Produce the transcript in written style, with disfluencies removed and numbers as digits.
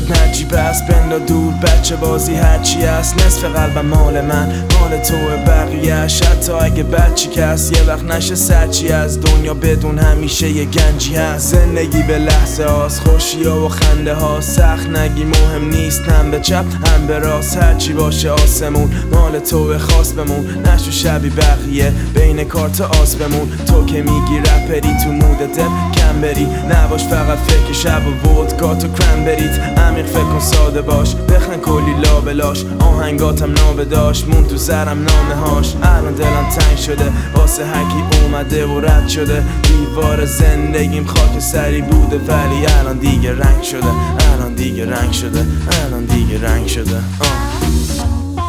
شد نجیب است بندا دور بچه بازی هرچی است. نصف قلبم مال من مال توه بقیه‌اش، حتی اگه بچی کس یه وقت نشه سرچی از دنیا بدون همیشه یه گنجی هست. زندگی به لحظه هاست، خوشی ها و خنده ها، سخت نگی مهم نیست، هم به چپ هم به راست، هرچی باشه آسمون مال توه خاص بمون. نشو شبی بقیه بین کارت آس بمون. تو که میگی رپری تو مود دل کم بری، نباش فقط فکر شب و ودکات و کرنبریت. عمیق فکر کن ساده باش، بخن کلی لابلاش، آهنگاتم نابداش مون تو سرم نامه هاش. الان دلم تنگ شده واسه هرکی اومده و رد شده، دیوار زندگیم خاک سری بوده ولی الان دیگه رنگ شده، الان دیگه رنگ شده، الان دیگه رنگ شده.